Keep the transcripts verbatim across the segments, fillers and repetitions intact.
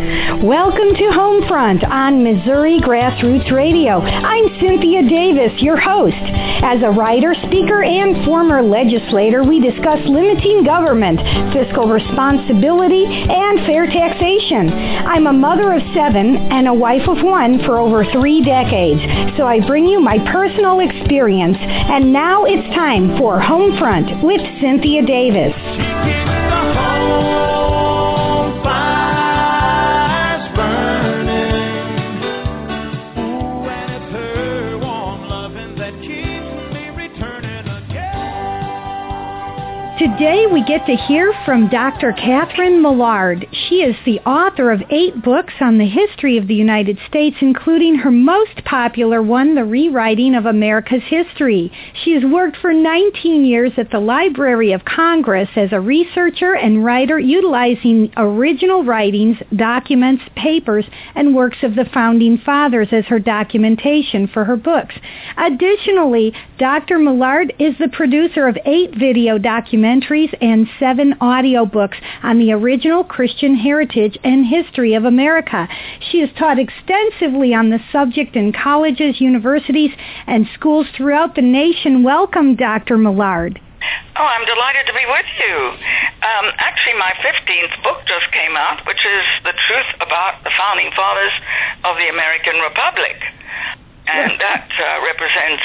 Welcome to Homefront on Missouri Grassroots Radio. I'm Cynthia Davis, your host. As a writer, speaker, and former legislator, we discuss limiting government, fiscal responsibility, and fair taxation. I'm a mother of seven and a wife of one for over three decades, so I bring you my personal experience. And now it's time for Homefront with Cynthia Davis. Today we get to hear from Doctor Catherine Millard. She is the author of eight books on the history of the United States, including her most popular one, The Rewriting of America's History. She has worked for nineteen years at the Library of Congress as a researcher and writer, utilizing original writings, documents, papers, and works of the Founding Fathers as her documentation for her books. Additionally, Doctor Millard is the producer of eight video documentaries and seven audiobooks on the original Christian heritage and history of America. She has taught extensively on the subject in colleges, universities, and schools throughout the nation. Welcome, Doctor Millard. Oh, I'm delighted to be with you. Um, actually, my fifteenth book just came out, which is The Truth About the Founding Fathers of the American Republic. And that uh, represents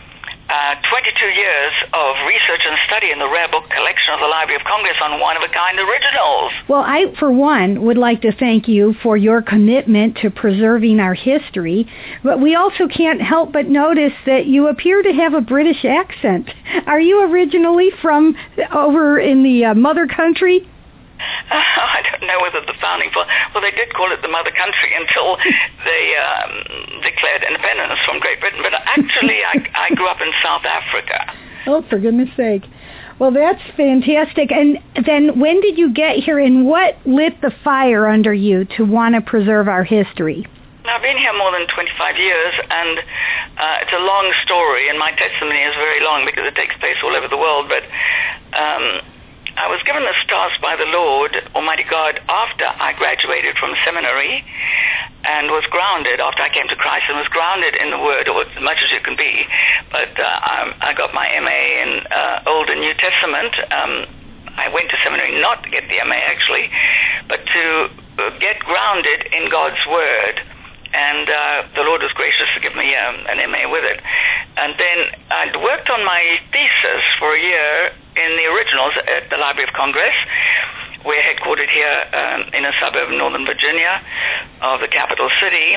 Uh, twenty-two years of research and study in the rare book collection of the Library of Congress on one-of-a-kind originals. Well, I, for one, would like to thank you for your commitment to preserving our history, but we also can't help but notice that you appear to have a British accent. Are you originally from over in the uh, mother country? Uh, I don't know whether the founding fathers, well, they did call it the mother country until they um, declared independence from Great Britain, but actually I, I grew up in South Africa. Oh, for goodness sake. Well, that's fantastic. And then when did you get here, and what lit the fire under you to want to preserve our history? I've been here more than twenty-five years, and uh, it's a long story, and my testimony is very long because it takes place all over the world, but um, I was given the stars by the Lord, Almighty God, after I graduated from seminary and was grounded, after I came to Christ and was grounded in the Word, or as much as you can be. But uh, I, I got my M A in uh, Old and New Testament. Um, I went to seminary not to get the M A, actually, but to get grounded in God's Word. And uh, the Lord was gracious to give me um, an M A with it. And then I'd worked on my thesis for a year in the originals at the Library of Congress. We're headquartered here um, in a suburb of Northern Virginia of the capital city.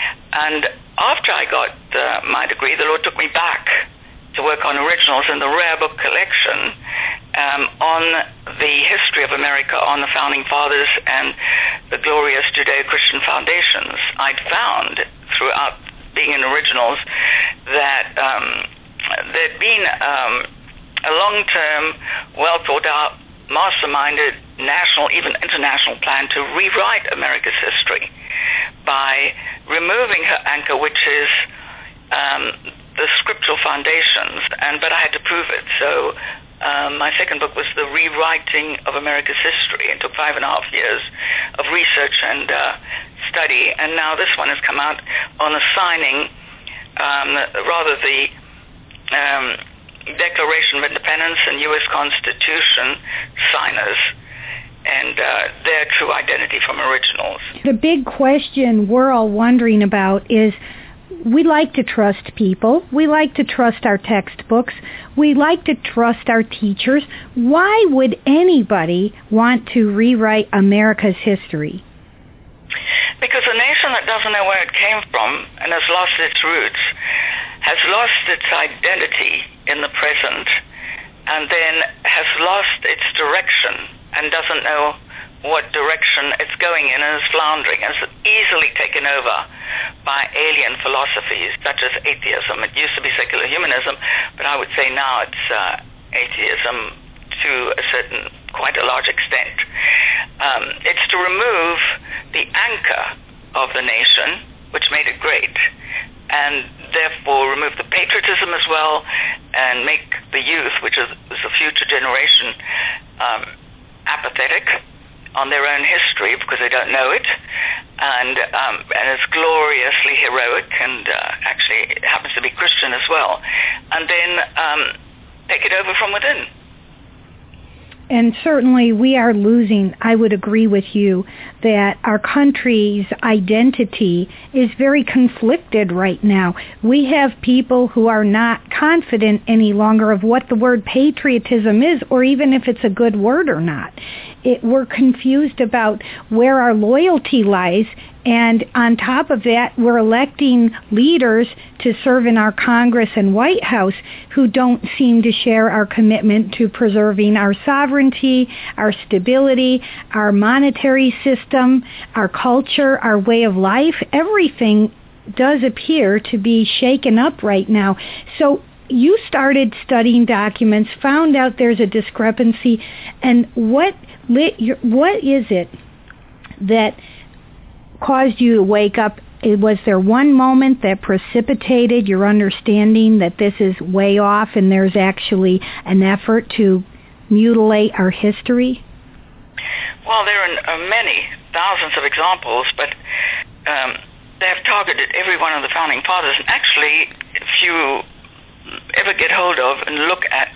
And after I got uh, my degree, the Lord took me back to work on originals in the rare book collection um, on the history of America, on the Founding Fathers and the glorious Judeo-Christian foundations. I'd found throughout being in originals that um, there'd been um, a long-term, well-thought-out, masterminded, national, even international plan to rewrite America's history by removing her anchor, which is um, the scriptural foundations, and but I had to prove it. So um, my second book was The Rewriting of America's History. It took five and a half years of research and uh, study, and now this one has come out on the signing, um, rather the um, Declaration of Independence and U S Constitution signers, and uh, their true identity from originals. The big question we're all wondering about is, we like to trust people. We like to trust our textbooks. We like to trust our teachers. Why would anybody want to rewrite America's history? Because a nation that doesn't know where it came from and has lost its roots has lost its identity in the present, and then has lost its direction and doesn't know what direction it's going in, and is floundering, and is easily taken over by alien philosophies such as atheism. It used to be secular humanism, but I would say now it's uh, atheism to a certain, quite a large extent. Um, it's to remove the anchor of the nation, which made it great, and therefore remove the patriotism as well, and make the youth, which is, is the future generation, um, apathetic on their own history because they don't know it, and um, and it's gloriously heroic, and uh, actually it happens to be Christian as well, and then um, take it over from within. And certainly we are losing, I would agree with you, that our country's identity is very conflicted right now. We have people who are not confident any longer of what the word patriotism is, or even if it's a good word or not. It, we're confused about where our loyalty lies, and on top of that, we're electing leaders to serve in our Congress and White House who don't seem to share our commitment to preserving our sovereignty, our stability, our monetary system, our culture, our way of life. Everything does appear to be shaken up right now. So you started studying documents, found out there's a discrepancy, and what what is it that caused you to wake up? Was there one moment that precipitated your understanding that this is way off and there's actually an effort to mutilate our history? Well, there are many, thousands of examples, but um, they have targeted every one of the founding fathers. And actually, if you ever get hold of and look at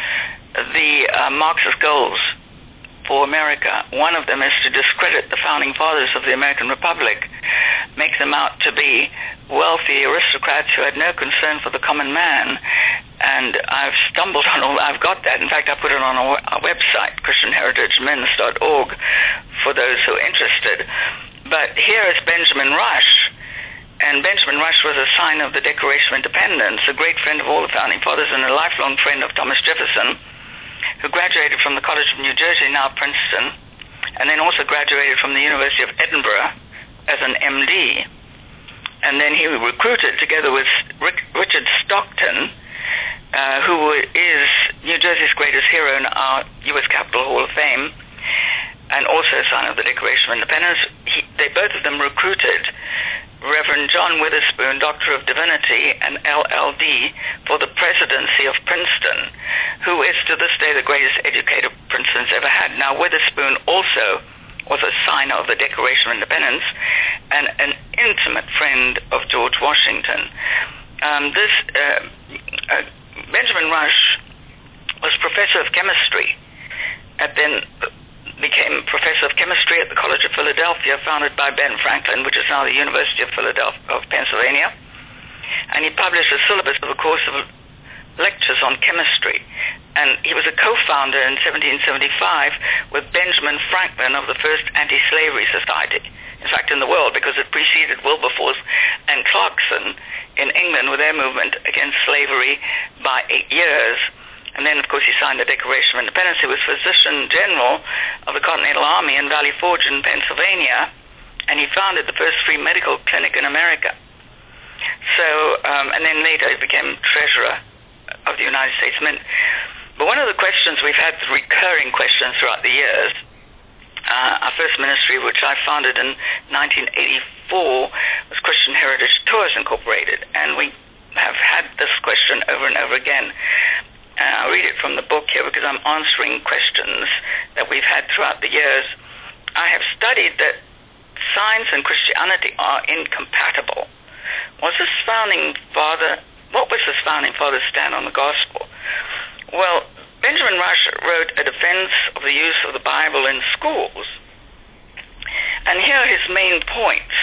the uh, Marxist goals for America, one of them is to discredit the founding fathers of the American Republic, make them out to be wealthy aristocrats who had no concern for the common man. And I've stumbled on all, I've got that. In fact, I put it on our, our website, Christian Heritage Men's dot org, for those who are interested. But here is Benjamin Rush. And Benjamin Rush was a sign of the Declaration of Independence, a great friend of all the founding fathers and a lifelong friend of Thomas Jefferson, who graduated from the College of New Jersey, now Princeton, and then also graduated from the University of Edinburgh as an M D. And then he was recruited together with Rick, Richard Stockton, uh, who is New Jersey's greatest hero in our U S Capitol Hall of Fame, and also a sign of the Declaration of Independence. He, they both of them recruited Reverend John Witherspoon, Doctor of Divinity and L L D, for the presidency of Princeton, who is to this day the greatest educator Princeton's ever had. Now, Witherspoon also was a signer of the Declaration of Independence and an intimate friend of George Washington. Um, this uh, uh, Benjamin Rush was professor of chemistry, and then became professor of chemistry at the College of Philadelphia, founded by Ben Franklin, which is now the University of Philadelphia of Pennsylvania. And he published a syllabus of a course of lectures on chemistry. And he was a co-founder in seventeen seventy-five with Benjamin Franklin of the first Anti-Slavery Society, in fact in the world, because it preceded Wilberforce and Clarkson in England with their movement against slavery by eight years. And then, of course, he signed the Declaration of Independence. He was Physician General of the Continental Army in Valley Forge in Pennsylvania, and he founded the first free medical clinic in America. So, um, and then later he became Treasurer of the United States Mint. But one of the questions we've had, the recurring questions throughout the years, uh, our first ministry, which I founded in nineteen eighty-four, was Christian Heritage Tours Incorporated, and we have had this question over and over again. Uh, I'll read it from the book here because I'm answering questions that we've had throughout the years. I have studied that science and Christianity are incompatible. Was this founding father, what was this founding father's stand on the gospel? Well, Benjamin Rush wrote a defense of the use of the Bible in schools. And here are his main points.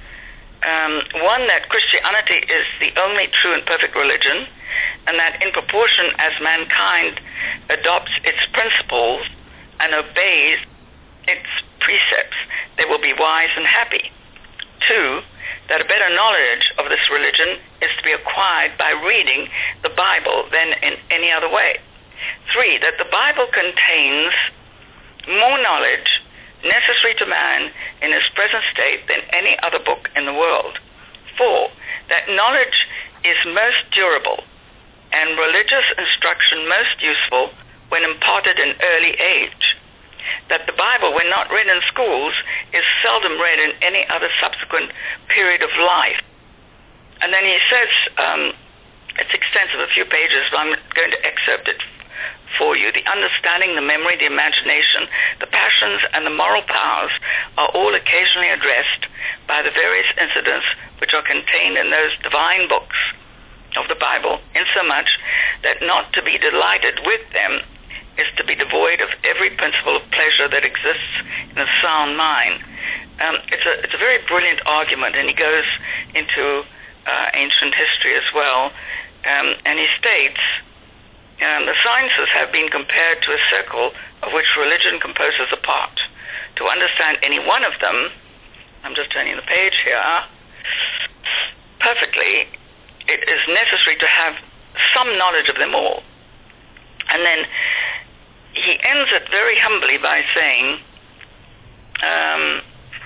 Um, one, that Christianity is the only true and perfect religion, and that in proportion as mankind adopts its principles and obeys its precepts, they will be wise and happy. Two, that a better knowledge of this religion is to be acquired by reading the Bible than in any other way. Three, that the Bible contains more knowledge necessary to man in his present state than any other book in the world. Four, that knowledge is most durable and religious instruction most useful when imparted in early age. That the Bible, when not read in schools, is seldom read in any other subsequent period of life. And then he says, um, it's extensive, a few pages, but I'm going to excerpt it for you. The understanding, the memory, the imagination, the passions and the moral powers are all occasionally addressed by the various incidents which are contained in those divine books of the Bible, insomuch that not to be delighted with them is to be devoid of every principle of pleasure that exists in a sound mind. Um, it's a it's a very brilliant argument, and he goes into uh, ancient history as well, um, and he states, um, the sciences have been compared to a circle of which religion composes a part. To understand any one of them, I'm just turning the page here, perfectly, it is necessary to have some knowledge of them all. And then he ends it very humbly by saying um,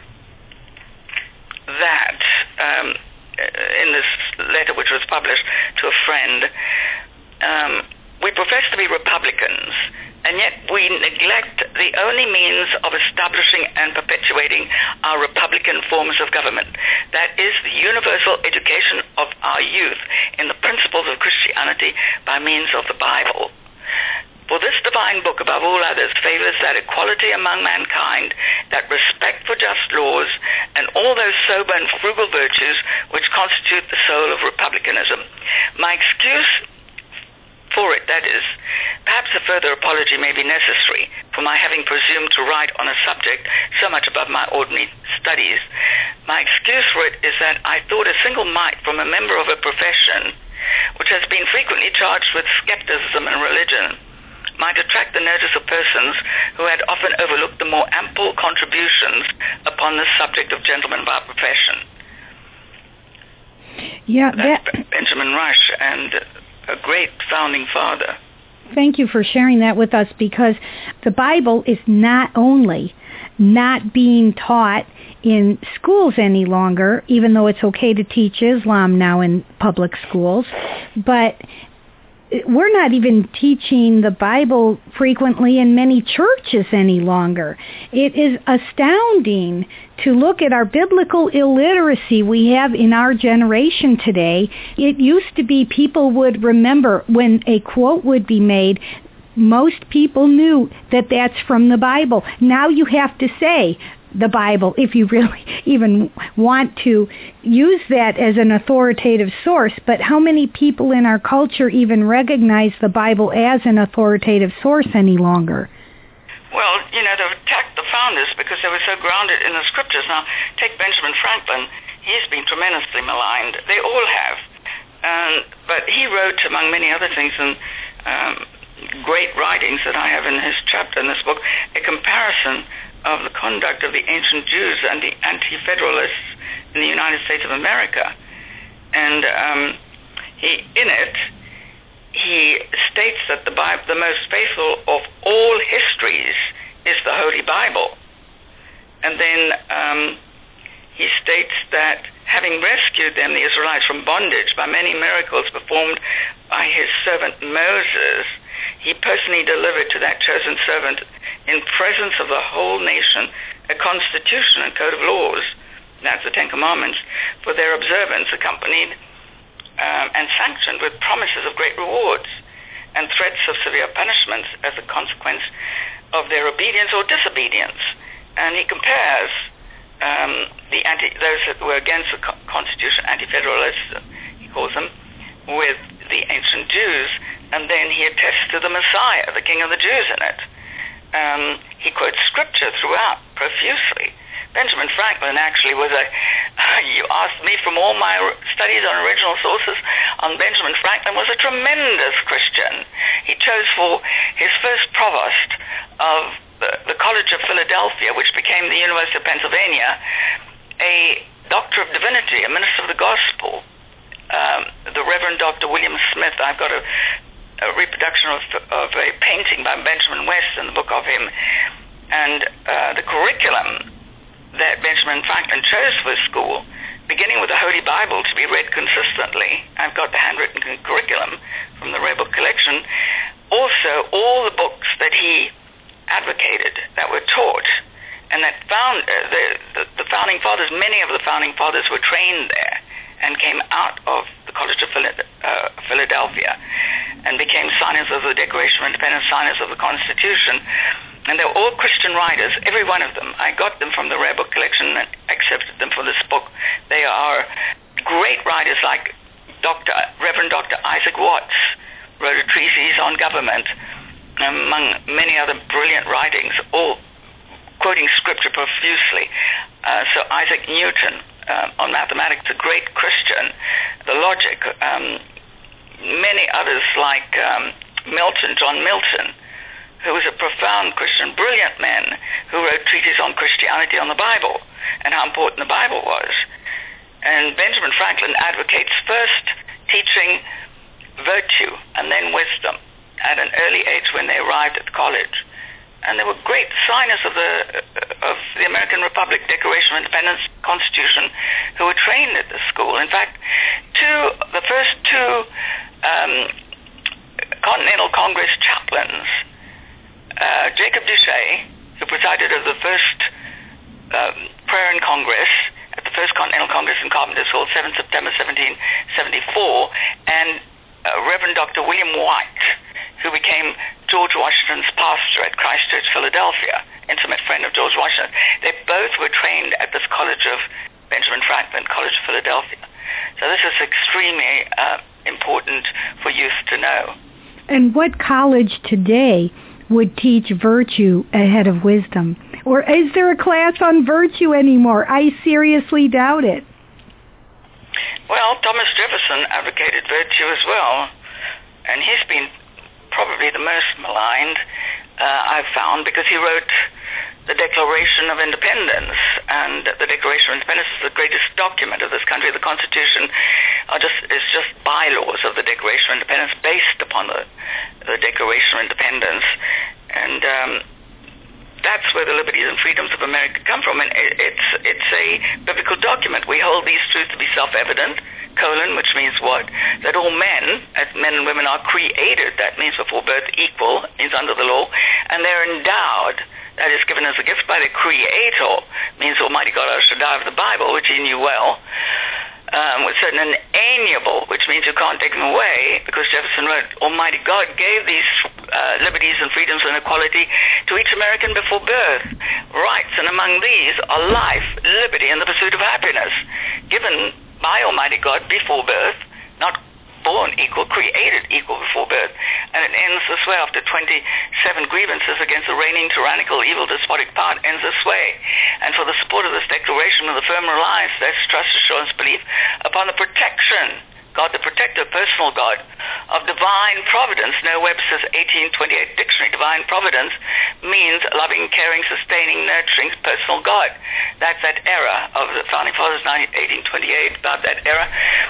that um, in this letter which was published to a friend, um, we profess to be Republicans, and yet we neglect the only means of establishing and perpetuating our Republican forms of government. That is the universal education of our youth in the principles of Christianity by means of the Bible. For this divine book, above all others, favors that equality among mankind, that respect for just laws, and all those sober and frugal virtues which constitute the soul of republicanism. My excuse for it, that is, perhaps a further apology may be necessary for my having presumed to write on a subject so much above my ordinary studies. My excuse for it is that I thought a single mite from a member of a profession which has been frequently charged with skepticism and religion might attract the notice of persons who had often overlooked the more ample contributions upon the subject of gentlemen of our profession. Yeah, That's that... Benjamin Rush, and a great founding father. Thank you for sharing that with us, because the Bible is not only not being taught in schools any longer, even though it's okay to teach Islam now in public schools, but we're not even teaching the Bible frequently in many churches any longer. It is astounding to look at our biblical illiteracy we have in our generation today. It used to be people would remember when a quote would be made, most people knew that that's from the Bible. Now you have to say the Bible if you really even want to use that as an authoritative source. But how many people in our culture even recognize the Bible as an authoritative source any longer? Well, you know, they've attacked the founders because they were so grounded in the scriptures. Now, take Benjamin Franklin. He's been tremendously maligned. They all have. Um, but he wrote, among many other things, and um, great writings that I have in his chapter in this book, a comparison of the conduct of the ancient Jews and the anti-federalists in the United States of America. And um, he, in it, he states that the Bible, the most faithful of all histories, is the Holy Bible. And then um, he states that having rescued them, the Israelites, from bondage by many miracles performed by his servant Moses, he personally delivered to that chosen servant, in presence of the whole nation, a constitution and code of laws, that's the Ten Commandments, for their observance, accompanied um, and sanctioned with promises of great rewards and threats of severe punishments as a consequence of their obedience or disobedience. And he compares um, the anti, those that were against the Constitution, anti-federalists, he calls them, with the ancient Jews, and then he attests to the Messiah, the King of the Jews, in it. Um, he quotes scripture throughout profusely. Benjamin Franklin actually was a, you asked me from all my studies on original sources on Benjamin Franklin, was a tremendous Christian. He chose for his first provost of the, the College of Philadelphia, which became the University of Pennsylvania, a doctor of divinity, a minister of the gospel, um, the Reverend Doctor William Smith. I've got a a reproduction of, of a painting by Benjamin West in the book of him. And uh, the curriculum that Benjamin Franklin chose for his school, beginning with the Holy Bible to be read consistently. I've got the handwritten curriculum from the Rare Book collection. Also, all the books that he advocated that were taught, and that found uh, the, the, the founding fathers, many of the founding fathers were trained there and came out of the College of Philadelphia and became signers of the Declaration of Independence, signers of the Constitution. and they were all Christian writers, every one of them. I got them from the Rare Book Collection and accepted them for this book. They are great writers like Doctor Reverend Doctor Isaac Watts wrote a treatise on government, among many other brilliant writings, all quoting scripture profusely. Uh, so Isaac Newton uh, on mathematics, a great Christian. The Logic, um, many others like um, Milton, John Milton, who was a profound Christian, brilliant man who wrote treatises on Christianity, on the Bible, and how important the Bible was. And Benjamin Franklin advocates first teaching virtue and then wisdom at an early age when they arrived at college. And they were great signers of the of the American Republic Declaration of Independence Constitution who were trained at the school. In fact, two the first two um, Continental Congress chaplains, uh, Jacob Duché, who presided over the first um, prayer in Congress at the first Continental Congress in Carpenter's Hall, seventh of September seventeen seventy-four, and uh, Reverend Doctor William White, who became George Washington's pastor at Christ Church, Philadelphia, intimate friend of George Washington. They both were trained at this College of Benjamin Franklin, College of Philadelphia. So this is extremely uh, important for youth to know. And what college today would teach virtue ahead of wisdom? Or is there a class on virtue anymore? I seriously doubt it. Well, Thomas Jefferson advocated virtue as well, and he's been probably the most maligned, uh, I've found, because he wrote the Declaration of Independence, and the Declaration of Independence is the greatest document of this country. The Constitution are just is just bylaws of the Declaration of Independence based upon the, the Declaration of Independence, and um, that's where the liberties and freedoms of America come from, and it, it's it's a biblical document. We hold these truths to be self-evident, colon, which means what? That all men, as men and women, are created. That means before birth equal, means under the law, and they're endowed, that is given as a gift by the Creator, means Almighty God El Shaddai of the Bible, which he knew well, um, with certain inalienable, which means you can't take them away, because Jefferson wrote, Almighty God gave these uh, liberties and freedoms and equality to each American before birth. Rights, and among these are life, liberty, and the pursuit of happiness, given by Almighty God before birth, not born equal, created equal before birth. And it ends this way. After twenty-seven grievances against the reigning tyrannical, evil, despotic power, ends this way. And for the support of this declaration, with a firm reliance, that's trust, assurance, belief upon the protection, God the protector, personal God, of divine providence. No Webster's eighteen twenty-eight dictionary. Divine providence means loving, caring, sustaining, nurturing, personal God. That's that era of the Founding Fathers, eighteen twenty-eight, about that era.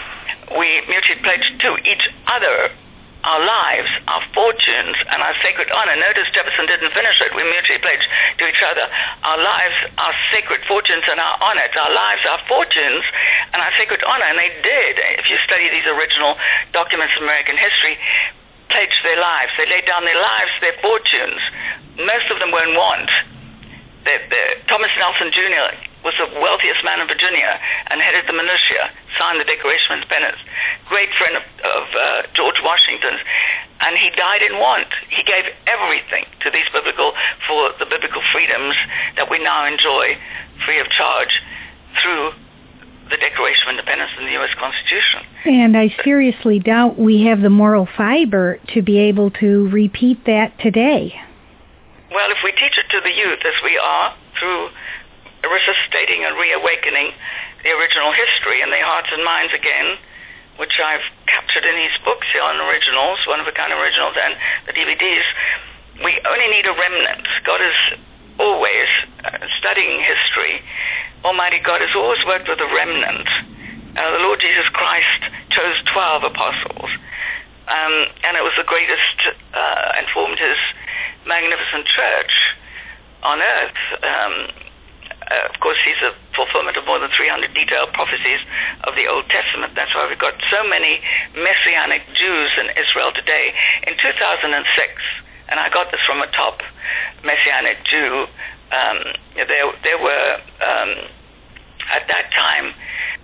We mutually pledge to each other our lives, our fortunes, and our sacred honor. Notice Jefferson didn't finish it. We mutually pledge to each other our lives, our sacred fortunes, and our honor. It's our lives, our fortunes, and our sacred honor. And they did. If you study these original documents of American history, pledged their lives. They laid down their lives, their fortunes. Most of them were in want. The, the, Thomas Nelson Junior was the wealthiest man in Virginia and headed the militia, signed the Declaration of Independence, great friend of, of uh, George Washington's, and he died in want. He gave everything to these biblical, for the biblical freedoms that we now enjoy free of charge through the Declaration of Independence and the U S Constitution. And I seriously doubt we have the moral fiber to be able to repeat that today. Well, if we teach it to the youth, as we are, through resuscitating and reawakening the original history in their hearts and minds again, which I've captured in these books here on originals, one-of-a-kind originals, and the D V Ds, we only need a remnant. God is always uh, studying history. Almighty God has always worked with a remnant. Uh, the Lord Jesus Christ chose twelve apostles, um, and it was the greatest uh, and formed his magnificent church on earth. Um, Uh, of course, he's a fulfillment of more than three hundred detailed prophecies of the Old Testament. That's why we've got so many Messianic Jews in Israel today. In two thousand six, and I got this from a top Messianic Jew, um, there, there were, um, at that time,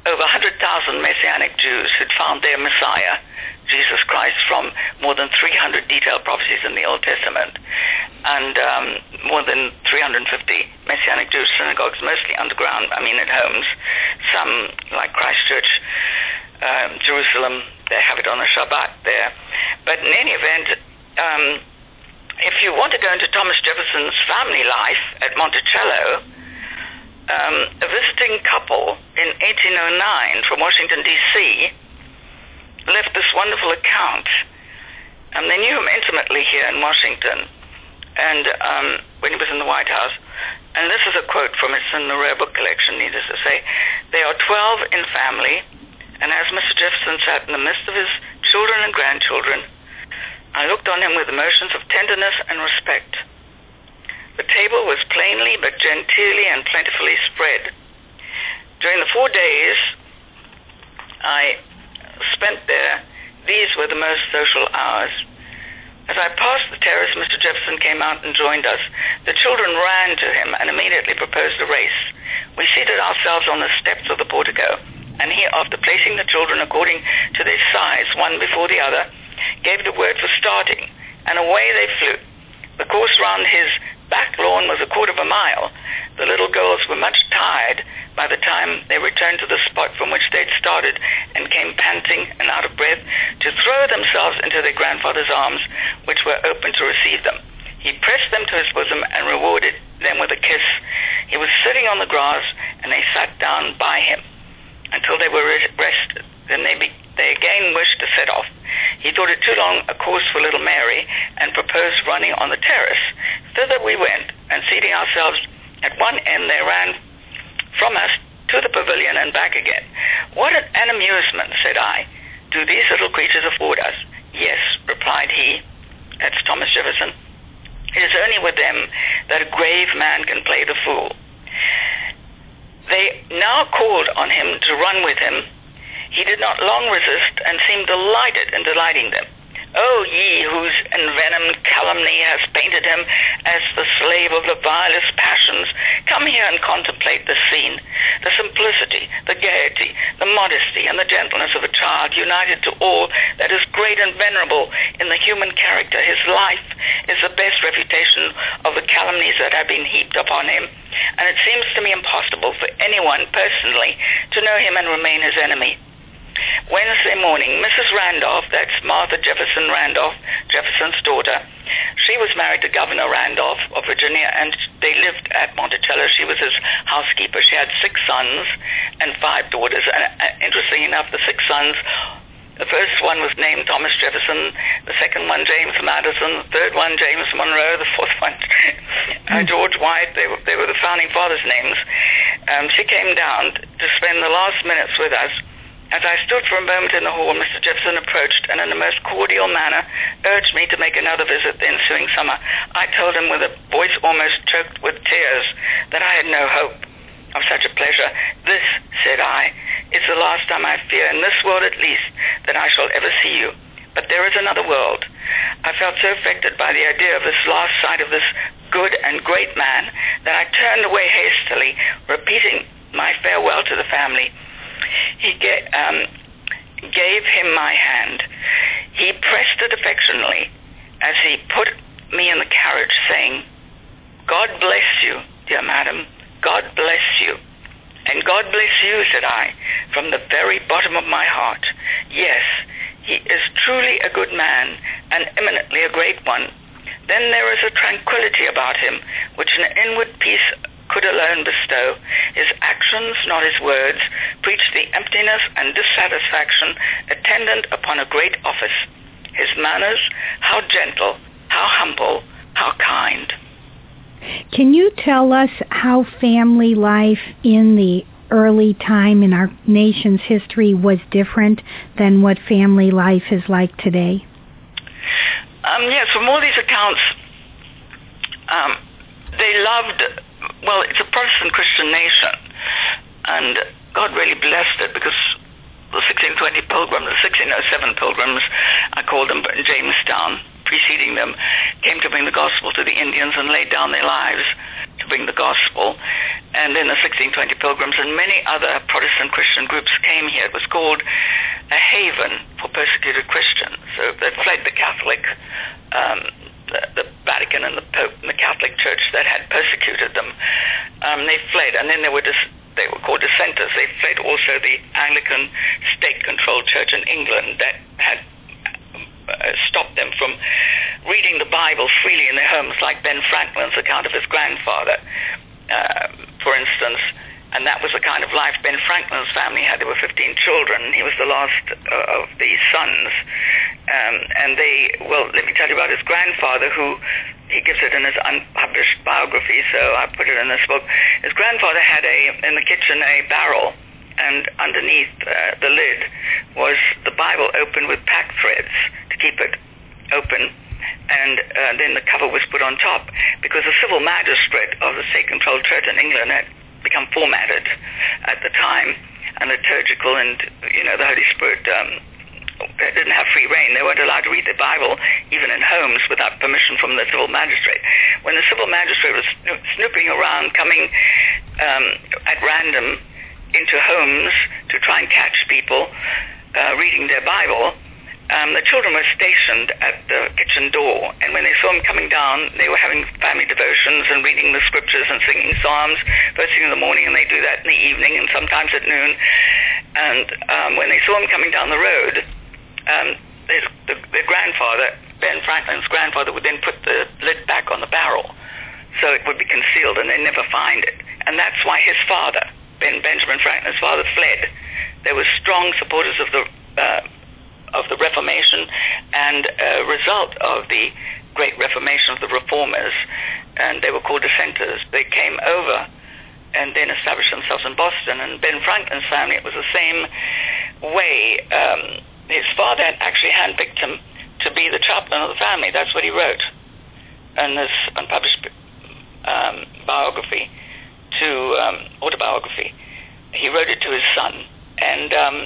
over one hundred thousand Messianic Jews who'd found their Messiah, Jesus Christ, from more than three hundred detailed prophecies in the Old Testament, and um, more than three hundred fifty Messianic Jewish synagogues, mostly underground, I mean at homes, some like Christchurch, um, Jerusalem, they have it on a Shabbat there. But in any event, um, if you want to go into Thomas Jefferson's family life at Monticello, um, a visiting couple in eighteen oh nine from Washington, D C left this wonderful account. Um, they knew him intimately here in Washington, and um, when he was in the White House. And this is a quote from it, in the rare book collection, needless to say. They are twelve in family, and as Mister Jefferson sat in the midst of his children and grandchildren, I looked on him with emotions of tenderness and respect. The table was plainly but genteelly and plentifully spread. During the four days I spent there, these were the most social hours. As I passed the terrace, Mister Jefferson came out and joined us. The children ran to him and immediately proposed a race. We seated ourselves on the steps of the portico, and he, after placing the children according to their size, one before the other, gave the word for starting, and away they flew. The course round his back lawn was a quarter of a mile. The little girls were much tired by the time they returned to the spot from which they'd started and came panting and out of breath to throw themselves into their grandfather's arms, which were open to receive them. He pressed them to his bosom and rewarded them with a kiss. He was sitting on the grass, and they sat down by him until they were rested. Then they, be, they again wished to set off. He thought it too long a course for little Mary and proposed running on the terrace. Thither we went, and seating ourselves at one end, they ran from us to the pavilion and back again. What an amusement, said I, do these little creatures afford us? Yes, replied he, that's Thomas Jefferson. It is only with them that a grave man can play the fool. They now called on him to run with him. He did not long resist and seemed delighted in delighting them. O ye whose envenomed calumny has painted him as the slave of the vilest passions, come here and contemplate the scene. The simplicity, the gaiety, the modesty, and the gentleness of a child united to all that is great and venerable in the human character. His life is the best refutation of the calumnies that have been heaped upon him, and it seems to me impossible for anyone personally to know him and remain his enemy. Wednesday morning, Missus Randolph, that's Martha Jefferson Randolph, Jefferson's daughter, she was married to Governor Randolph of Virginia, and they lived at Monticello. She was his housekeeper. She had six sons and five daughters. And uh, interestingly enough, the six sons, the first one was named Thomas Jefferson, the second one James Madison, the third one James Monroe, the fourth one uh, George White. They were, they were the founding fathers' names. Um, she came down to spend the last minutes with us. As I stood for a moment in the hall, Mister Jefferson approached and in the most cordial manner urged me to make another visit the ensuing summer. I told him with a voice almost choked with tears that I had no hope of such a pleasure. This, said I, is the last time I fear, in this world at least, that I shall ever see you. But there is another world. I felt so affected by the idea of this last sight of this good and great man that I turned away hastily, repeating my farewell to the family. He gave, um, gave him my hand. He pressed it affectionately as he put me in the carriage, saying, God bless you, dear madam, God bless you. And God bless you, said I, from the very bottom of my heart. Yes, he is truly a good man, and eminently a great one. Then there is a tranquility about him, which an inward peace could alone bestow. His actions, not his words, preach the emptiness and dissatisfaction attendant upon a great office. His manners, how gentle, how humble, how kind. Can you tell us how family life in the early time in our nation's history was different than what family life is like today? Um, yes, from all these accounts, um, they loved, well, it's a Protestant Christian nation, and God really blessed it, because the sixteen twenty pilgrims, the sixteen oh seven pilgrims, I called them in Jamestown, preceding them came to bring the gospel to the Indians and laid down their lives to bring the gospel. And then the sixteen twenty Pilgrims and many other Protestant Christian groups came here. It was called a haven for persecuted Christians. So they fled the Catholic, um, the, the Vatican and the Pope and the Catholic Church that had persecuted them. Um, they fled, and then there were dis- they were called dissenters. They fled also the Anglican state-controlled church in England that had uh, stopped them from reading the Bible freely in their homes, like Ben Franklin's account of his grandfather, uh, for instance. And that was the kind of life Ben Franklin's family had. There were fifteen children. He was the last uh, of the sons. Um, and they, well, let me tell you about his grandfather, who he gives it in his unpublished biography, so I put it in this book. His grandfather had a in the kitchen a barrel, and underneath uh, the lid was the Bible open with pack threads to keep it open. And uh, then the cover was put on top because the civil magistrate of the state-controlled church in England had become formatted at the time, and liturgical and, you know, the Holy Spirit um, they didn't have free reign. They weren't allowed to read the Bible even in homes without permission from the civil magistrate. When the civil magistrate was snooping around, coming um, at random into homes to try and catch people uh, reading their Bible, Um, the children were stationed at the kitchen door, and when they saw him coming down, they were having family devotions and reading the scriptures and singing psalms first thing in the morning, and they do that in the evening and sometimes at noon. And um, when they saw him coming down the road, um, his, the, their grandfather, Ben Franklin's grandfather, would then put the lid back on the barrel so it would be concealed and they'd never find it. And that's why his father, Ben Benjamin Franklin's father, fled. They were strong supporters of the uh, of the Reformation and a result of the Great Reformation of the Reformers, and they were called dissenters. They came over and then established themselves in Boston, and Ben Franklin's family, it was the same way. Um, his father had actually handpicked him to be the chaplain of the family. That's what he wrote in this unpublished um, biography, to um, autobiography. He wrote it to his son, and um,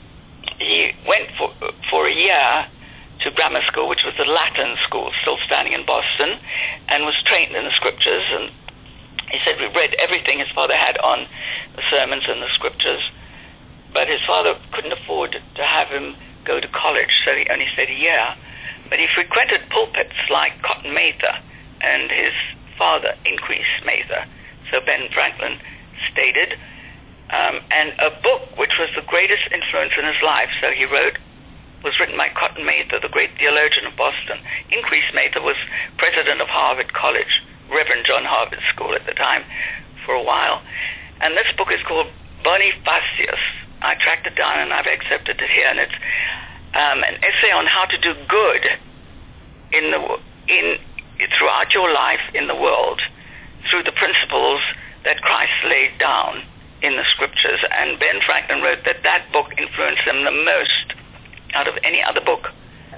he went for for a year to grammar school, which was the Latin school, still standing in Boston, and was trained in the scriptures. And he said we read everything his father had on the sermons and the scriptures, but his father couldn't afford to have him go to college, so he only stayed a year. But he frequented pulpits like Cotton Mather and his father, Increase Mather. So Ben Franklin stated. Um, and a book which was the greatest influence in his life, so he wrote, was written by Cotton Mather, the great theologian of Boston. Increase Mather was president of Harvard College, Reverend John Harvard School at the time, for a while. And this book is called Bonifacius. I tracked it down and I've accepted it here, and it's um, an essay on how to do good in the in throughout your life in the world through the principles that Christ laid down in the scriptures. And Ben Franklin wrote that that book influenced him the most out of any other book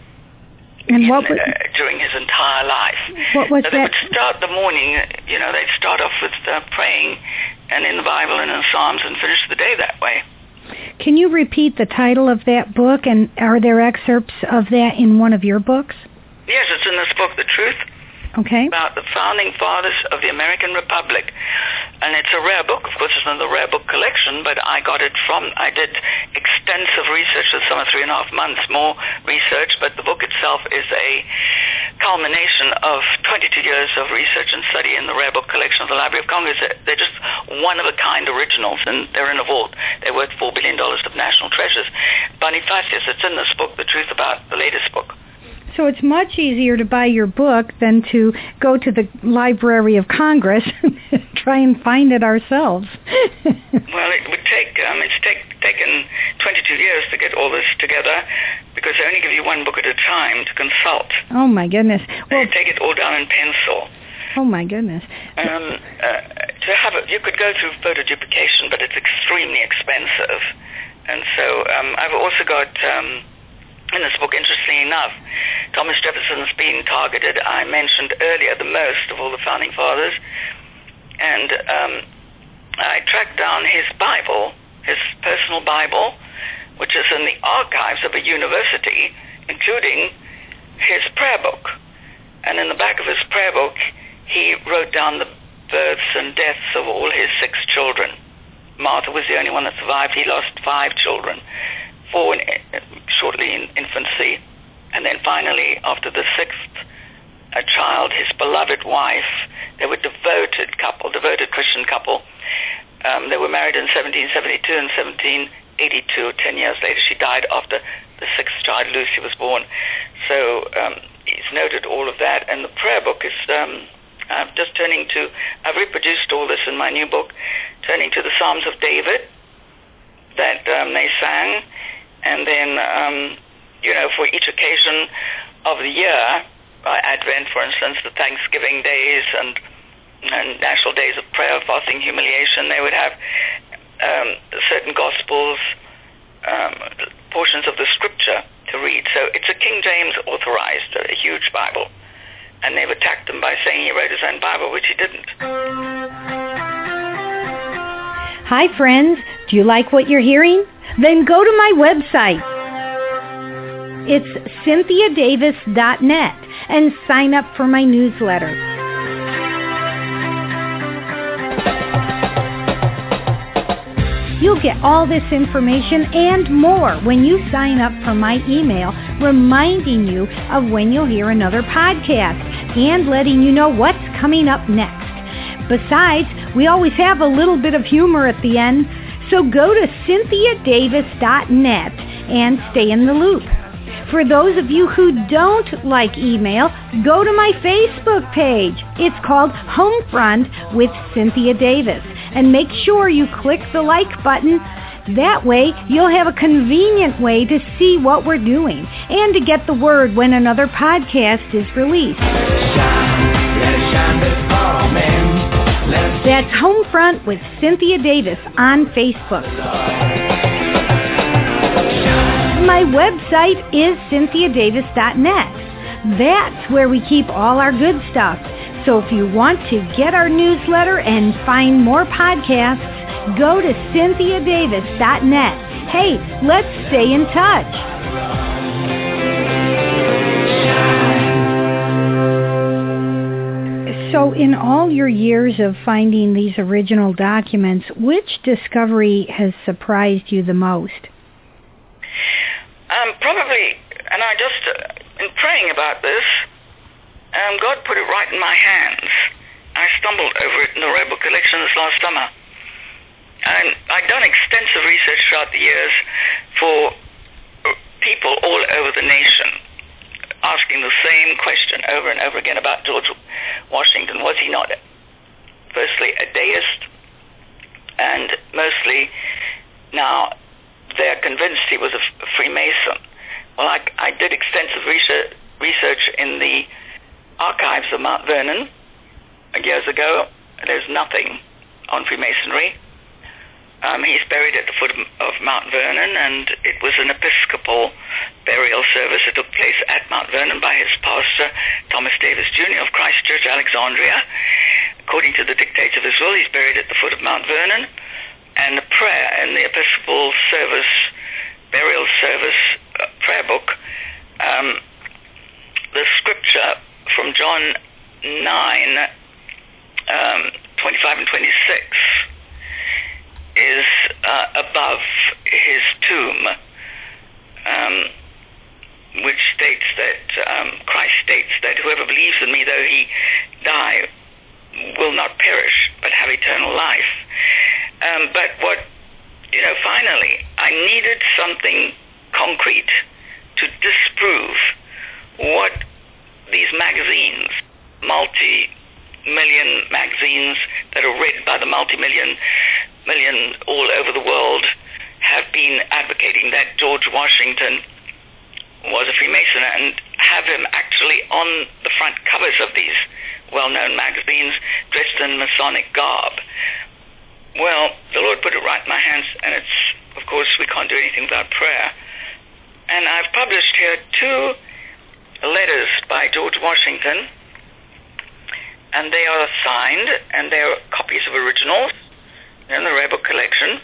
and in, what was, uh, during his entire life. What was so they that? would start the morning, you know, they'd start off with uh, praying and in the Bible and in the Psalms and finish the day that way. Can you repeat the title of that book, and are there excerpts of that in one of your books? Yes, it's in this book, The Truth. Okay. About the founding fathers of the American Republic. And it's a rare book. Of course, it's in the rare book collection, but I got it from, I did extensive research this summer, three and a half months more research, but the book itself is a culmination of twenty-two years of research and study in the rare book collection of the Library of Congress. They're just one-of-a-kind originals, and they're in a vault. They're worth four billion dollars of national treasures. Bonifacius, it's in this book, The Truth About the latest book. So it's much easier to buy your book than to go to the Library of Congress and try and find it ourselves. Well, it would take, um, it's take, taken twenty-two years to get all this together, because they only give you one book at a time to consult. Oh, my goodness. Well, they take it all down in pencil. Oh, my goodness. Um, uh, to have it, you could go through photo duplication, but it's extremely expensive. And so um, I've also got... Um, in this book, interestingly enough, Thomas Jefferson's been targeted, I mentioned earlier, the most of all the founding fathers. And um, I tracked down his Bible, his personal Bible, which is in the archives of a university, including his prayer book. And in the back of his prayer book, he wrote down the births and deaths of all his six children. Martha was the only one that survived. He lost five children, four in, shortly in infancy. And then finally, after the sixth a child, his beloved wife, they were devoted couple, devoted Christian couple. Um, they were married in seventeen seventy-two and seventeen eighty-two. Ten years later, she died after the sixth child, Lucy, was born. So um, he's noted all of that. And the prayer book is um, I'm just turning to, I've reproduced all this in my new book, turning to the Psalms of David that um, they sang. And then, um, you know, for each occasion of the year, uh, Advent, for instance, the Thanksgiving days and, and national days of prayer, fasting, humiliation, they would have um, certain Gospels, um, portions of the Scripture to read. So it's a King James authorized, a huge Bible. And they've attacked him by saying he wrote his own Bible, which he didn't. Hi, friends. Do you like what you're hearing? Then go to my website. It's cynthia davis dot net and sign up for my newsletter. You'll get all this information and more when you sign up for my email reminding you of when you'll hear another podcast and letting you know what's coming up next. Besides, we always have a little bit of humor at the end, so go to cynthia davis dot net and stay in the loop. For those of you who don't like email, go to my Facebook page. It's called Homefront with Cynthia Davis. And make sure you click the like button. That way, you'll have a convenient way to see what we're doing and to get the word when another podcast is released. Shine, let it shine before men. Let That's Homefront with Cynthia Davis on Facebook. My website is cynthia davis dot net. That's where we keep all our good stuff. So if you want to get our newsletter and find more podcasts, go to cynthia davis dot net. Hey, let's stay in touch. So in all your years of finding these original documents, which discovery has surprised you the most? Um, probably, and I just, uh, in praying about this, um, God put it right in my hands. I stumbled over it in the Rare Book Collection this last summer. And I'd done extensive research throughout the years for people all over the nation, asking the same question over and over again about George Washington. Was he not, firstly, a deist, and mostly now they're convinced he was a Freemason. Well, I, I did extensive research, research in the archives of Mount Vernon years ago. There's nothing on Freemasonry. Um, he's buried at the foot of, of Mount Vernon, and it was an Episcopal burial service. It took place at Mount Vernon by his pastor, Thomas Davis Junior of Christ Church, Alexandria. According to the dictates of his will, he's buried at the foot of Mount Vernon. And the prayer in the Episcopal service, burial service uh, prayer book, um, the scripture from John nine, um, twenty-five and twenty-six is uh, above his tomb, um, which states that, um, Christ states that whoever believes in me, though he die, will not perish, but have eternal life. Um, but what, you know, finally, I needed something concrete to disprove what these magazines, multi-million magazines that are read by the multi-million, million all over the world, have been advocating that George Washington was a Freemason, and have him actually on the front covers of these well-known magazines dressed in Masonic garb. Well, the Lord put it right in my hands, and it's, of course, we can't do anything without prayer. And I've published here two letters by George Washington, and they are signed, and they are copies of originals in the Rare Book Collection,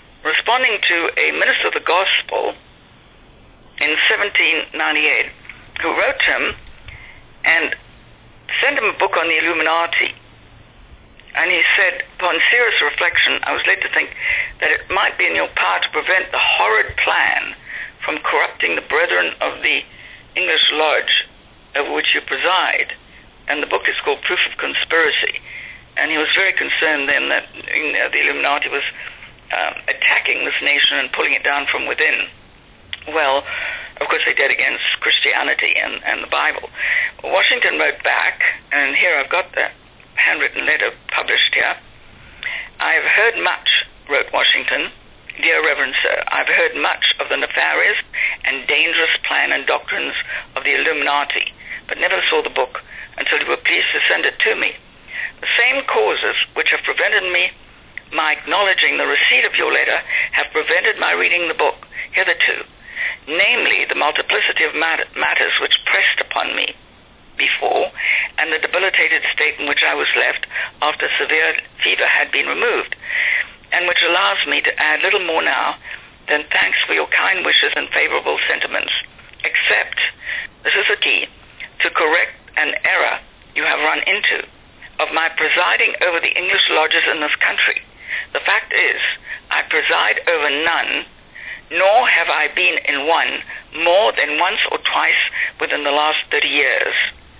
responding to a minister of the gospel in seventeen ninety-eight. who wrote to him and sent him a book on the Illuminati. And he said, upon serious reflection, I was led to think that it might be in your power to prevent the horrid plan from corrupting the brethren of the English Lodge over which you preside. And the book is called Proof of Conspiracy. And he was very concerned then that you know, the Illuminati was um, attacking this nation and pulling it down from within. Well, of course they did against Christianity and, and the Bible. Washington wrote back, and here I've got the handwritten letter published here. I have heard much, wrote Washington, Dear Reverend Sir, I've heard much of the nefarious and dangerous plan and doctrines of the Illuminati, but never saw the book until you were pleased to send it to me. The same causes which have prevented me my acknowledging the receipt of your letter have prevented my reading the book hitherto, namely the multiplicity of mat- matters which pressed upon me before, and the debilitated state in which I was left after severe fever had been removed, and which allows me to add little more now than thanks for your kind wishes and favorable sentiments, except, this is the key, to correct an error you have run into of my presiding over the English lodges in this country. The fact is, I preside over none, nor have I been in one more than once or twice within the last thirty years.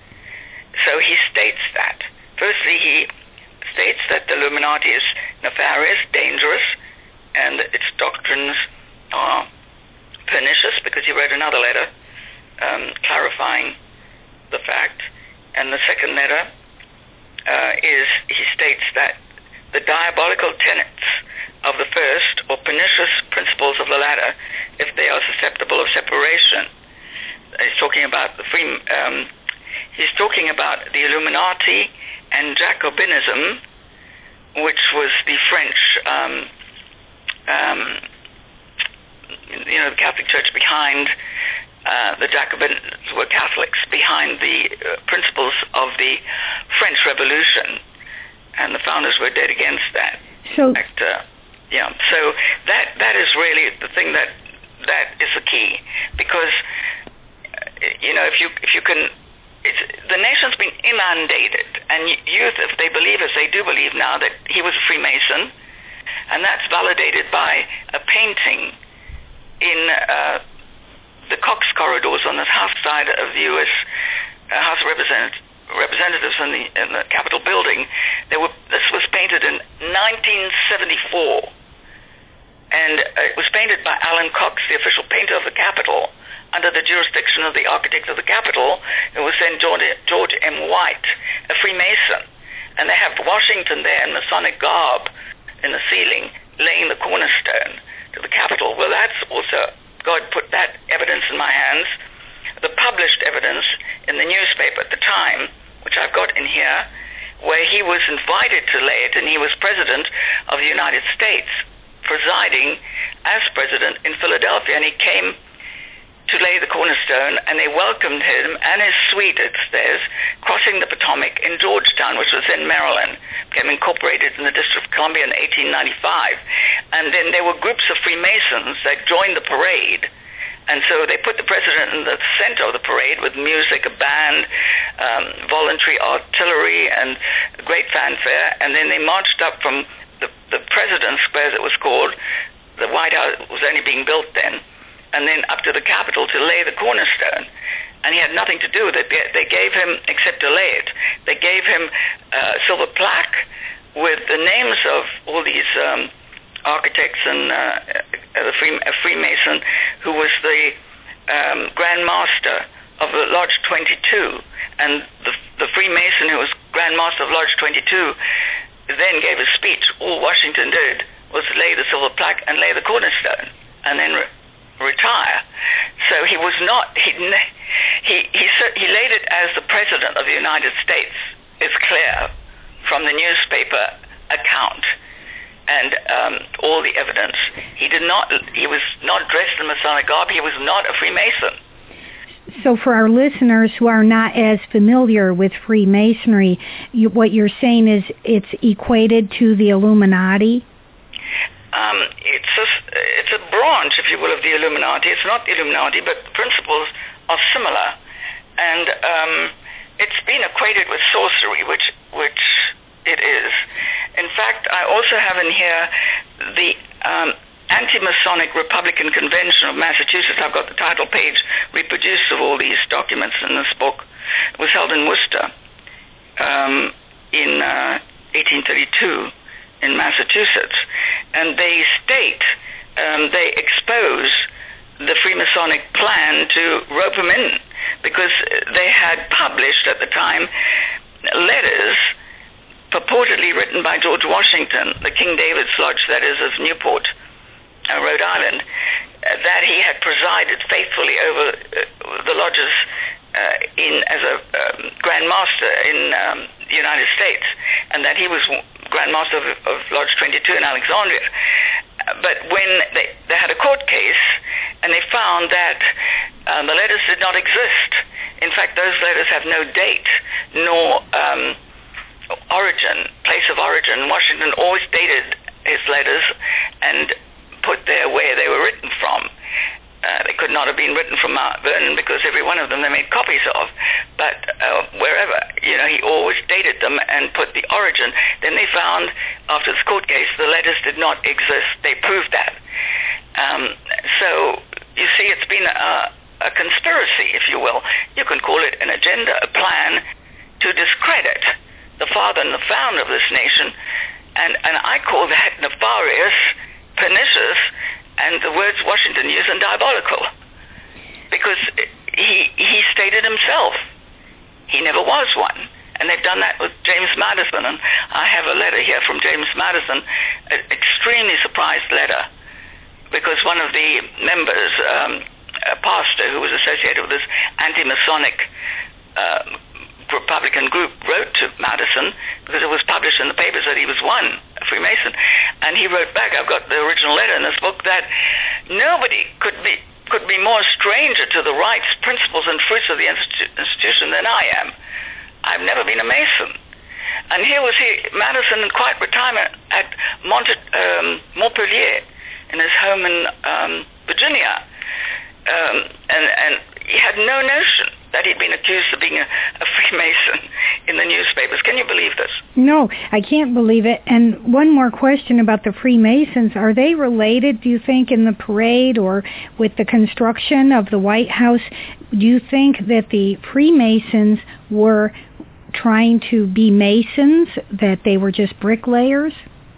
So he states that. Firstly, he states that the Illuminati is nefarious, dangerous, and its doctrines are pernicious, because he wrote another letter um, clarifying the fact. And the second letter uh, is, he states that the diabolical tenets of the first, or pernicious principles of the latter, if they are susceptible of separation. He's talking about the free... Um, he's talking about the Illuminati and Jacobinism, which was the French, um, um, you know, the Catholic Church behind, uh, the Jacobins were Catholics, behind the uh, principles of the French Revolution, and the founders were dead against that. So, In fact, uh, yeah, so that that is really the thing that that is the key, because uh, you know, if you if you can. It's, the nation's been inundated, and youth, if they believe as they do believe now, that he was a Freemason, and that's validated by a painting in uh, the Cox corridors on the south side of the U S Uh, House of Representatives, Representatives in the, in the Capitol building. There were, this was painted in nineteen seventy-four, and uh, it was painted by Alan Cox, the official painter of the Capitol, under the jurisdiction of the architect of the Capitol. It was then George, George M. White, a Freemason. And they have Washington there in Masonic garb in the ceiling, laying the cornerstone to the Capitol. Well, that's also, God put that evidence in my hands. The published evidence in the newspaper at the time, which I've got in here, where he was invited to lay it, and he was President of the United States, presiding as President in Philadelphia, and he came to lay the cornerstone, and they welcomed him and his suite, it says, crossing the Potomac in Georgetown, which was in Maryland, became incorporated in the District of Columbia in eighteen ninety-five. And then there were groups of Freemasons that joined the parade, and so they put the president in the center of the parade with music, a band, um, voluntary artillery, and great fanfare, and then they marched up from the, the President's Square, as it was called. The White House was only being built then, and then up to the Capitol to lay the cornerstone. And he had nothing to do with it. They gave him, except to lay it, they gave him a silver plaque with the names of all these um, architects and uh, a, Free, a Freemason who was the um, Grand Master of the Lodge twenty-two. And the, the Freemason who was Grand Master of Lodge twenty-two then gave a speech. All Washington did was lay the silver plaque and lay the cornerstone, and then re- retire. So he was not, he, he, he, he laid it as the President of the United States. It's clear from the newspaper account and um, all the evidence. He did not, he was not dressed in Masonic garb. He was not a Freemason. So for our listeners who are not as familiar with Freemasonry, you, what you're saying is it's equated to the Illuminati? Um, it's a, it's a branch, if you will, of the Illuminati. It's not the Illuminati, but the principles are similar. and um, it's been equated with sorcery, which which it is. In fact, I also have in here the um, Anti-Masonic Republican Convention of Massachusetts. I've got the title page reproduced of all these documents in this book. It was held in Worcester um, in uh, eighteen thirty-two in Massachusetts. And they state, um, they expose the Freemasonic plan to rope them in, because they had published at the time letters purportedly written by George Washington, the King David's Lodge, that is, of Newport, uh, Rhode Island, uh, that he had presided faithfully over uh, the lodges uh, in as a um, Grand Master in um, the United States, and that he was Grand Master of, of Lodge twenty-two in Alexandria. But when they, they had a court case, and they found that uh, the letters did not exist. In fact, those letters have no date, nor um, origin, place of origin. Washington always dated his letters and put there where they were written from. Uh, they could not have been written from Mount Vernon, because every one of them they made copies of. But uh, wherever, you know, he always dated them and put the origin. Then they found, after this court case, the letters did not exist. They proved that. Um, so, you see, it's been a, a conspiracy, if you will. You can call it an agenda, a plan to discredit the father and the founder of this nation. And, and I call that nefarious, pernicious, and the words Washington used, and diabolical, because he he stated himself he never was one. And they've done that with James Madison, and I have a letter here from James Madison, an extremely surprised letter, because one of the members, um, a pastor who was associated with this anti-Masonic uh, Republican group, wrote to Madison, because it was published in the papers that he was one, a Freemason, and he wrote back, I've got the original letter in this book, that nobody could be could be more stranger to the rights, principles, and fruits of the institu- institution than I am. I've never been a Mason. And here was he, Madison, in quiet retirement at Mont- um, Montpelier, in his home in um, Virginia, um, and, and he had no notion that he'd been accused of being a, a Freemason in the newspapers. Can you believe this? No, I can't believe it. And one more question about the Freemasons. Are they related, do you think, in the parade or with the construction of the White House? Do you think that the Freemasons were trying to be Masons, that they were just bricklayers?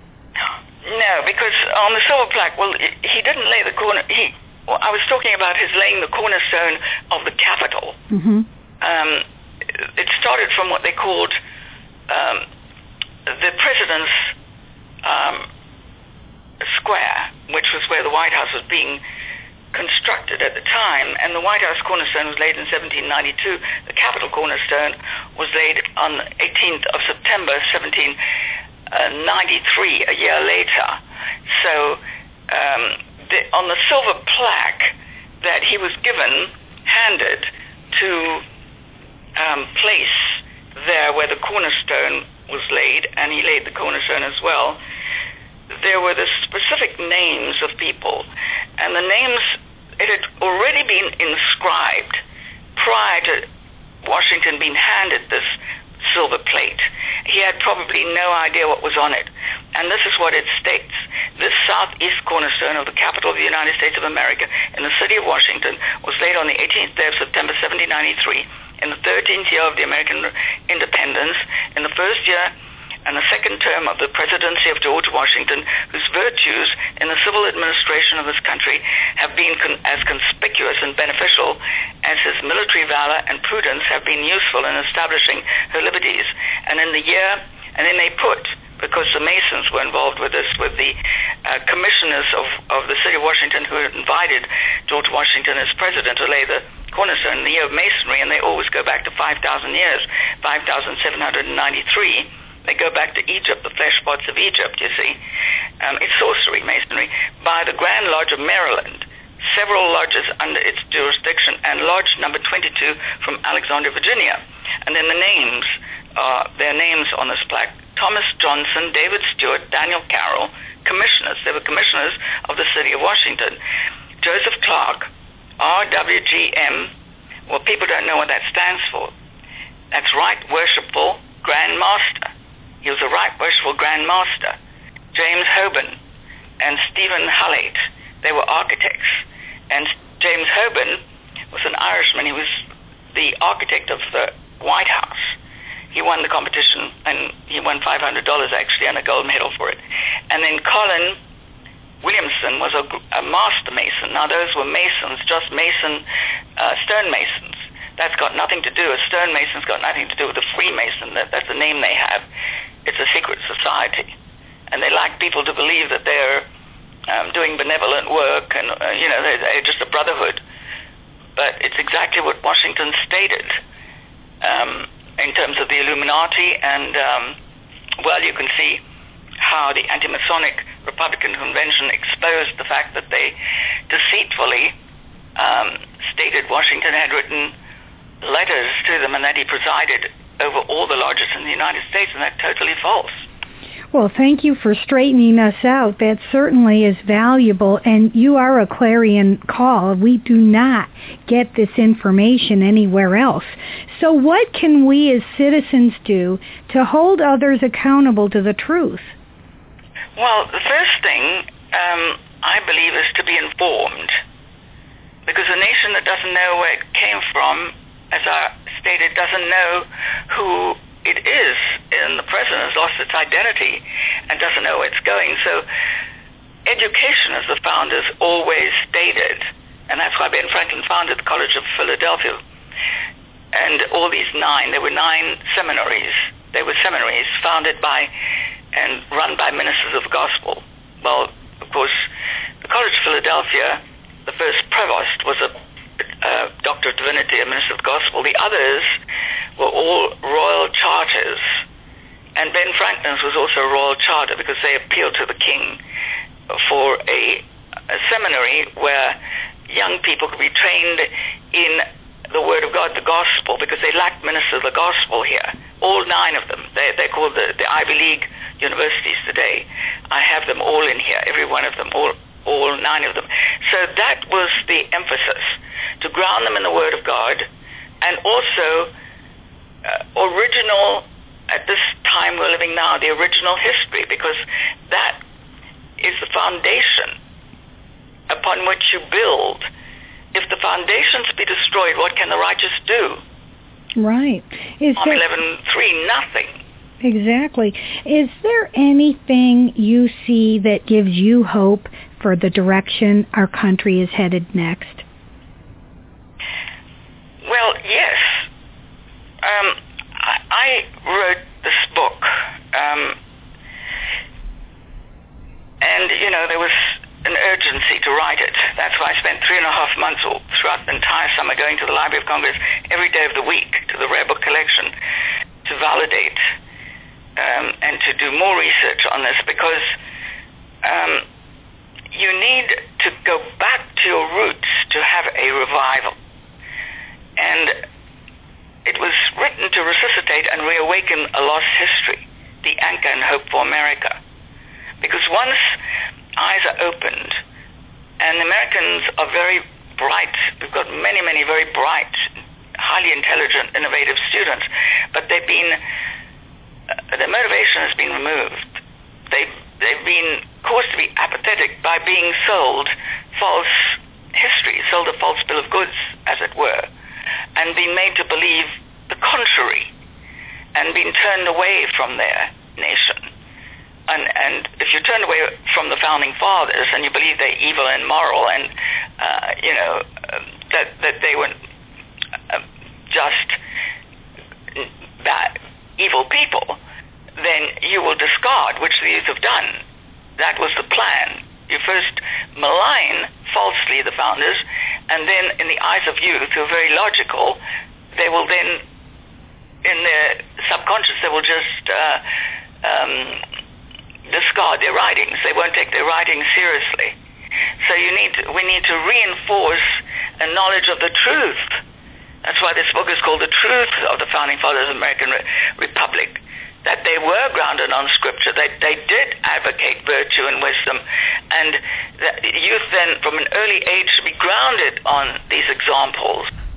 No, because on the silver plaque, well, he didn't lay the corner... He, Well, I was talking about his laying the cornerstone of the Capitol. Mm-hmm. Um, it started from what they called um, the President's um, Square, which was where the White House was being constructed at the time. And the White House cornerstone was laid in seventeen ninety-two. The Capitol cornerstone was laid on the eighteenth of September, seventeen ninety-three, a year later. So... Um, The, on the silver plaque that he was given, handed to um, place there where the cornerstone was laid, and he laid the cornerstone as well, there were the specific names of people, and the names, it had already been inscribed prior to Washington being handed this silver plate. He had probably no idea what was on it. And this is what it states. This southeast cornerstone of the Capitol of the United States of America in the city of Washington was laid on the eighteenth day of September, seventeen ninety-three, in the thirteenth year of the American independence, in the first year and the second term of the presidency of George Washington, whose virtues in the civil administration of this country have been con- as conspicuous and beneficial as his military valor and prudence have been useful in establishing her liberties. And in the year, and then they put, because the Masons were involved with this, with the uh, commissioners of, of the city of Washington who had invited George Washington as president to lay the cornerstone in the year of Masonry, and they always go back to five thousand years, five thousand seven hundred ninety-three. They go back to Egypt, the flesh pots of Egypt, you see. Um, it's sorcery, Masonry, by the Grand Lodge of Maryland, several lodges under its jurisdiction, and Lodge number twenty-two from Alexandria, Virginia. And then the names, uh, their names on this plaque: Thomas Johnson, David Stewart, Daniel Carroll, commissioners. They were commissioners of the city of Washington. Joseph Clark, R W G M, Well, people don't know what that stands for. That's Right Worshipful Grand Master. He was a Right Worshipful Grand Master. James Hoban and Stephen Hallett, they were architects. And James Hoban was an Irishman. He was the architect of the White House. He won the competition, and he won five hundred dollars actually, and a gold medal for it. And then Colin Williamson was a, a master mason. Now those were masons, just mason, uh, stonemasons. That's got nothing to do, a stonemason's got nothing to do with a Freemason. That, that's the name they have. It's a secret society. And they like people to believe that they're um, doing benevolent work, and uh, you know, they're, they're just a brotherhood. But it's exactly what Washington stated um, in terms of the Illuminati, and um, well, you can see how the anti-Masonic Republican Convention exposed the fact that they deceitfully um, stated Washington had written letters to them and that he presided over all the lodges in the United States, and that's totally false. Well, thank you for straightening us out. That certainly is valuable, and you are a clarion call. We do not get this information anywhere else. So what can we as citizens do to hold others accountable to the truth? Well, the first thing, um, I believe, is to be informed. Because a nation that doesn't know where it came from, as I stated, doesn't know who it is, and the president has lost its identity and doesn't know where it's going. So education, as the founders always stated, and that's why Ben Franklin founded the College of Philadelphia. And all these nine, there were nine seminaries. They were seminaries founded by and run by ministers of the gospel. Well, of course, the College of Philadelphia, the first provost was a Uh, Doctor of Divinity, a minister of the gospel. The others were all royal charters, and Ben Franklin's was also a royal charter because they appealed to the king for a, a seminary where young people could be trained in the Word of God, the gospel, because they lacked ministers of the gospel here. All nine of them. They, they're called the, the Ivy League universities today. I have them all in here, every one of them, all all nine of them. So that was the emphasis, to ground them in the Word of God, and also uh, original, at this time we're living now, the original history, because that is the foundation upon which you build. If the foundations be destroyed, what can the righteous do? Right. Is Psalm eleven three, nothing. Exactly. Is there anything you see that gives you hope for the direction our country is headed next? Well, yes. Um, I, I wrote this book, um, and, you know, there was an urgency to write it. That's why I spent three and a half months all throughout the entire summer going to the Library of Congress every day of the week, to the Rare Book Collection, to validate um, and to do more research on this, because um, you need to go back to your roots to have a revival. And it was written to resuscitate and reawaken a lost history, the anchor and hope for America. Because once eyes are opened, and Americans are very bright, we've got many, many very bright, highly intelligent, innovative students, but they've been, uh, their motivation has been removed. They've, they've been caused to be apathetic by being sold false history, sold a false bill of goods, as it were, and being made to believe the contrary, and being turned away from their nation. And, and if you turn away from the founding fathers and you believe they're evil and moral, and uh, you know uh, that that they were uh, just bad, evil people, then you will discard, which the youth have done. That was the plan. You first malign falsely the founders, and then in the eyes of youth who are very logical, they will then, in their subconscious, they will just uh, um, discard their writings. They won't take their writings seriously. So you need to, we need to reinforce a knowledge of the truth. That's why this book is called The Truth of the Founding Fathers of the American Re- Republic. That they were grounded on Scripture, that they did advocate virtue and wisdom, and that youth then, from an early age, should be grounded on these examples.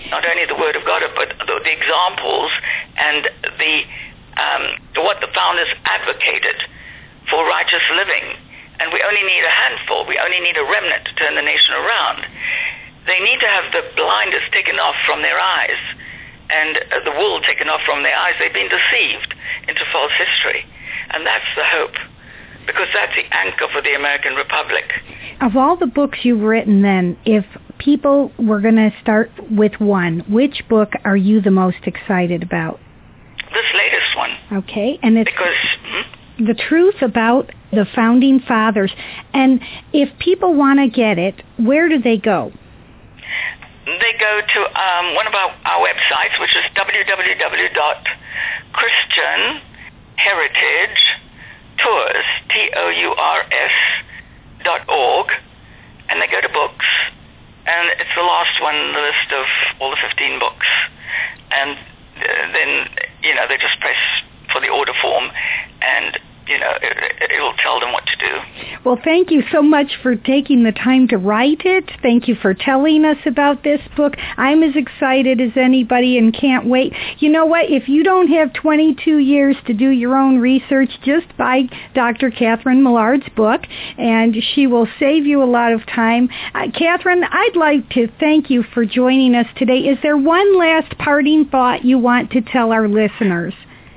not only the Word of God, but the, the examples and the um, what the founders advocated for righteous living. And we only need a handful. We only need a remnant to turn the nation around. They need to have the blinders taken off from their eyes and uh, the wool taken off from their eyes. They've been deceived into false history. And that's the hope, because that's the anchor for the American Republic. Of all the books you've written then, if people were going to start with one, which book are you the most excited about? This latest one. Okay. And it's because hmm? the truth about the Founding Fathers. And if people want to get it, where do they go? They go to um, one of our, our websites, which is w w w dot christian heritage tours, T O U R S dot org, and they go to books, and it's the last one in the list of all the fifteen books. And uh, then, you know, they just press for the order form, and you know, it, it'll tell them what to do. Well, thank you so much for taking the time to write it. Thank you for telling us about this book. I'm as excited as anybody and can't wait. You know what? If you don't have twenty-two years to do your own research, just buy Doctor Catherine Millard's book, and she will save you a lot of time. Uh, Catherine, I'd like to thank you for joining us today. Is there one last parting thought you want to tell our listeners?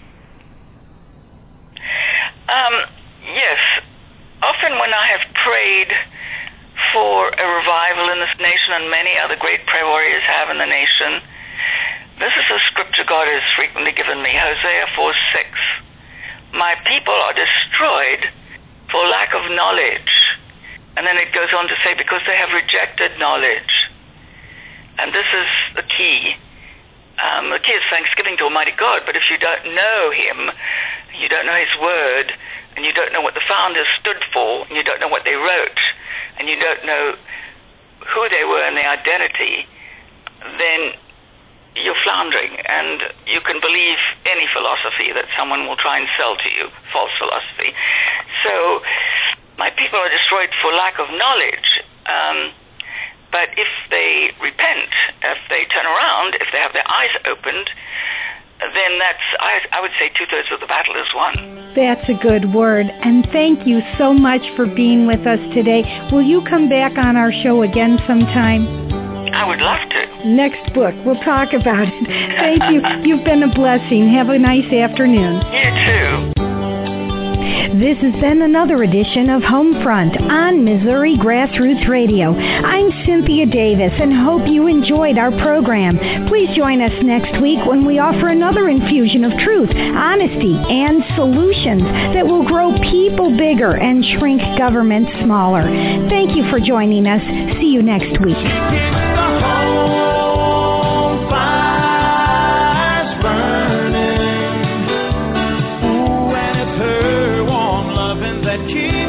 Um, yes. Often when I have prayed for a revival in this nation, and many other great prayer warriors have in the nation, this is a scripture God has frequently given me, Hosea four six. My people are destroyed for lack of knowledge. And then it goes on to say, because they have rejected knowledge. And this is the key. Um, the key is thanksgiving to Almighty God, but if you don't know Him, you don't know His Word, and you don't know what the founders stood for, and you don't know what they wrote, and you don't know who they were and their identity, then you're floundering, and you can believe any philosophy that someone will try and sell to you, false philosophy. So my people are destroyed for lack of knowledge. Um, But if they repent, if they turn around, if they have their eyes opened, then that's, I, I would say, two-thirds of the battle is won. That's a good word. And thank you so much for being with us today. Will you come back on our show again sometime? I would love to. Next book. We'll talk about it. Thank you. You've been a blessing. Have a nice afternoon. You too. This has been another edition of Homefront on Missouri Grassroots Radio. I'm Cynthia Davis and hope you enjoyed our program. Please join us next week when we offer another infusion of truth, honesty, and solutions that will grow people bigger and shrink government smaller. Thank you for joining us. See you next week. Keep